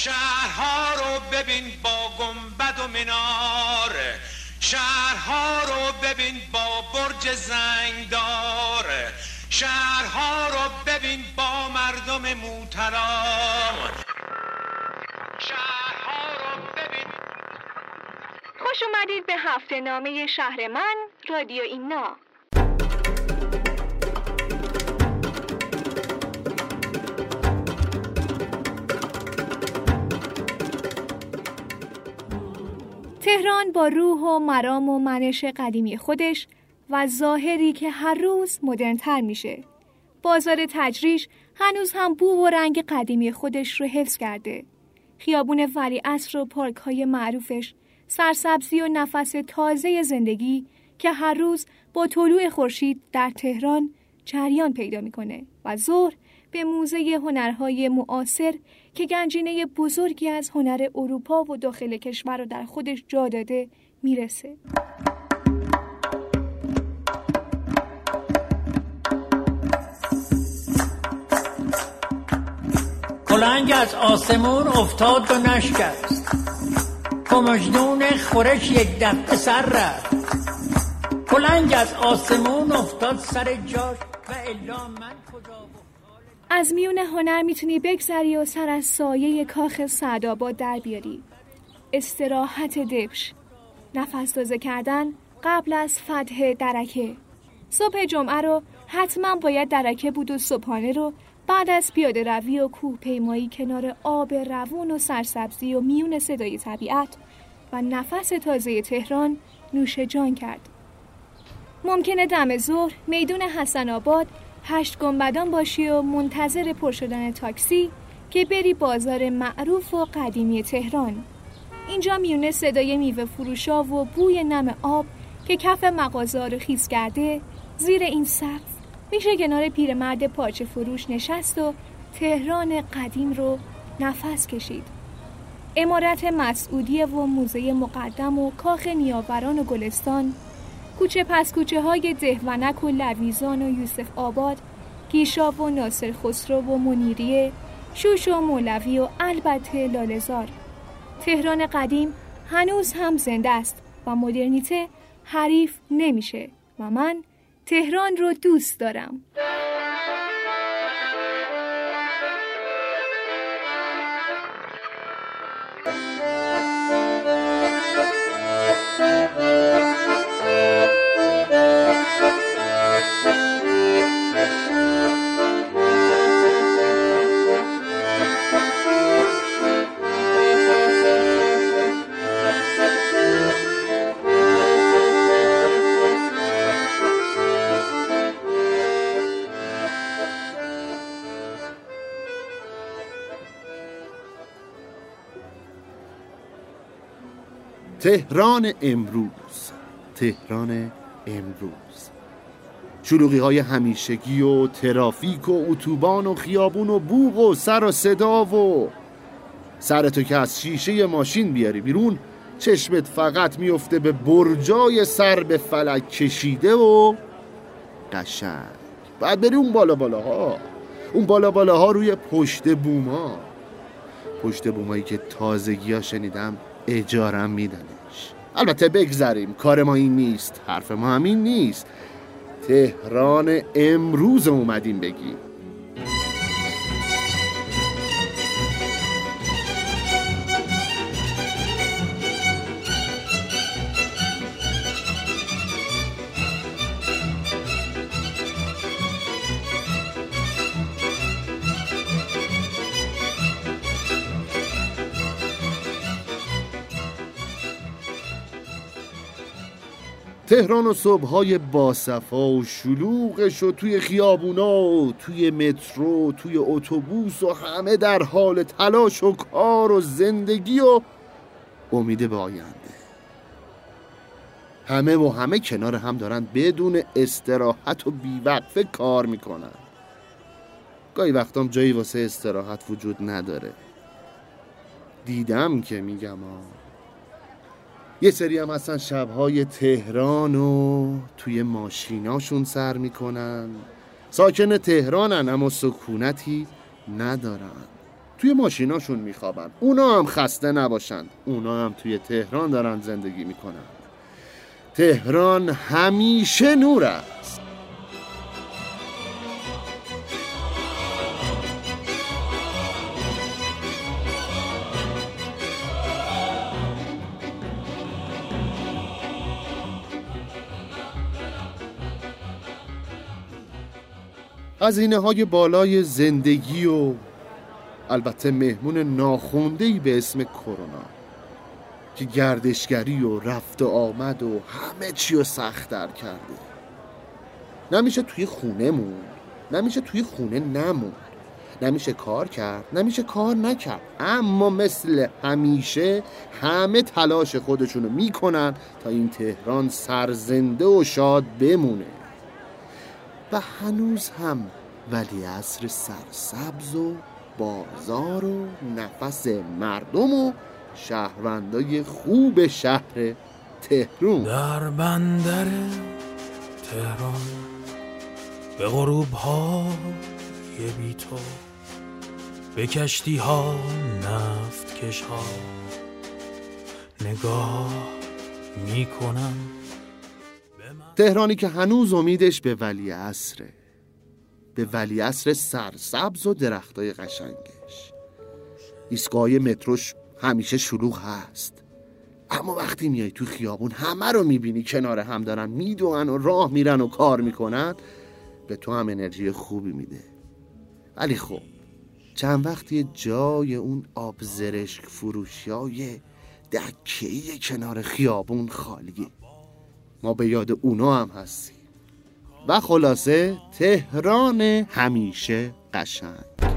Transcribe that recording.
شهرها رو ببین با گنبد و منار، شهرها رو ببین با برج زنگدار، شهرها رو ببین با مردم محترم، شهرها رو ببین. خوش اومدید به هفته نامه شهر من رادیو اینا. تهران با روح و مرام و منش قدیمی خودش و ظاهری که هر روز مدرن‌تر میشه. بازار تجریش هنوز هم بو و رنگ قدیمی خودش رو حفظ کرده. خیابون ولیعصر و پارک‌های معروفش، سرسبزی و نفس تازه زندگی که هر روز با طلوع خورشید در تهران جریان پیدا میکنه و ظهر به موزه هنرهای معاصر که گنجینه بزرگی از هنر اروپا و داخل کشور رو در خودش جا داده میرسه. کلنگ از آسمون افتاد و نشکست، کمجنون خورش یک دفعه سر رفت. کلنگ از آسمون افتاد سر جاش و الا من کجا. از میون هنر میتونی بگذری و سر از سایه کاخ سعدآباد در بیاری. استراحت دبش، نفس تازه کردن قبل از فتح درکه. صبح جمعه رو حتما باید درکه بود و صبحانه رو بعد از پیاده روی و کوه پیمایی کنار آب روون و سرسبزی و میون صدای طبیعت و نفس تازه تهران نوش جان کرد. ممکنه دم ظهر میدون حسن آباد 8 گنبدان باشی و منتظر پر شدن تاکسی که بری بازار معروف و قدیمی تهران. اینجا میونه صدای میوه فروشا و بوی نم آب که کف مغازه‌ها رو خیس کرده، زیر این سقف میشه کنار پیرمرد پارچه فروش نشست و تهران قدیم رو نفس کشید. عمارت مسعودیه و موزه مقدم و کاخ نیاوران و گلستان، کوچه پس کوچه های دهونک و لویزان و یوسف آباد، گیشاب و ناصر خسرو و منیریه، شوش و مولوی و البته لاله‌زار. تهران قدیم هنوز هم زنده است و مدرنیته حریف نمیشه و من تهران رو دوست دارم. تهران امروز، تهران امروز، شلوغی های همیشگی و ترافیک و اتوبان و خیابون و بوق و سر و صدا و سرتو که از شیشه ماشین بیاری بیرون چشمت فقط میفته به برجای سر به فلک کشیده و قشنگ. بعد بری اون بالاها، اون بالاها روی پشت بوما، پشت بومایی که تازگی ها شنیدم اجارم میدنش. البته بگذاریم، کار ما این نیست، حرف ما همین نیست. تهران امروز اومدیم بگیم. تهران و صبح‌های باصفا و شلوغش و توی خیابونا و توی مترو و توی اتوبوس و همه در حال تلاش و کار و زندگی و امید به آینده. همه کنار هم دارن بدون استراحت و بیوقفه کار میکنن. گاهی وقتام جایی واسه استراحت وجود نداره. دیدم که میگم یه سری هم هستن شبهای تهران و توی ماشیناشون سر میکنن. ساکن تهرانن اما سکونتی ندارن. توی ماشیناشون میخوابن. اونا هم خسته نباشن، اونا هم توی تهران دارن زندگی میکنن. تهران همیشه نور است. هزینه‌های بالای زندگی و البته مهمون ناخونده‌ای به اسم کرونا که گردشگری و رفت و آمد و همه چی رو سخت‌تر کرده. نمیشه توی خونه موند، نمیشه توی خونه نموند، نمیشه کار کرد، نمیشه کار نکرد. اما مثل همیشه همه تلاش خودشونو میکنن تا این تهران سرزنده و شاد بمونه. و هنوز هم ولیعصر سرسبز و بازار و نفس مردم و شهروندای خوب شهر تهران. در بندر تهران به غروب های بی تو، به کشتی ها نفت کش ها نگاه می کنم. تهرانی که هنوز امیدش به ولیعصره، به ولیعصر سرسبز و درختای قشنگش. ایستگاه متروش همیشه شلوغ هست، اما وقتی میای تو خیابون همه رو میبینی کنار هم دارن میدوئن و راه میرن و کار میکنن، به تو هم انرژی خوبی میده. ولی خب چند وقتی جای اون آب زرشک فروشیای دکه‌ای کنار خیابون خالیه. ما به یاد اونا هم هستیم. و خلاصه تهران همیشه قشنگ.